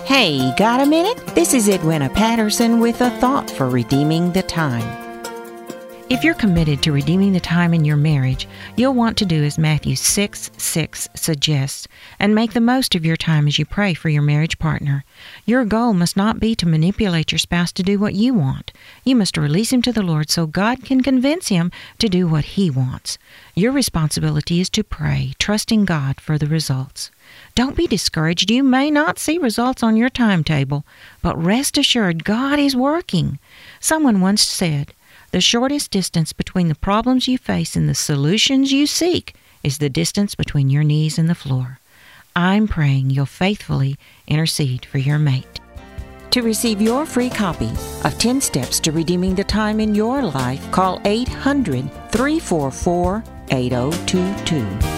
Hey, got a minute? This is Edwina Patterson with a thought for redeeming the time. If you're committed to redeeming the time in your marriage, you'll want to do as Matthew 6:6 suggests, and make the most of your time as you pray for your marriage partner. Your goal must not be to manipulate your spouse to do what you want. You must release him to the Lord so God can convince him to do what He wants. Your responsibility is to pray, trusting God for the results. Don't be discouraged. You may not see results on your timetable, but rest assured God is working. Someone once said, "The shortest distance between the problems you face and the solutions you seek is the distance between your knees and the floor." I'm praying you'll faithfully intercede for your mate. To receive your free copy of 10 Steps to Redeeming the Time in Your Life, call 800-344-8022.